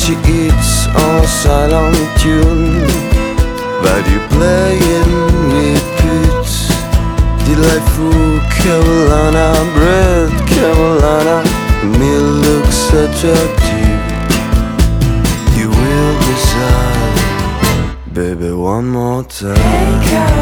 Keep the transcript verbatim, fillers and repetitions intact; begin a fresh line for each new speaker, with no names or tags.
she eats on silent tune, but you playing repeat. Delightful Carolina bread, Carolina meal looks attractive. You will decide, baby, one more time.
Hey,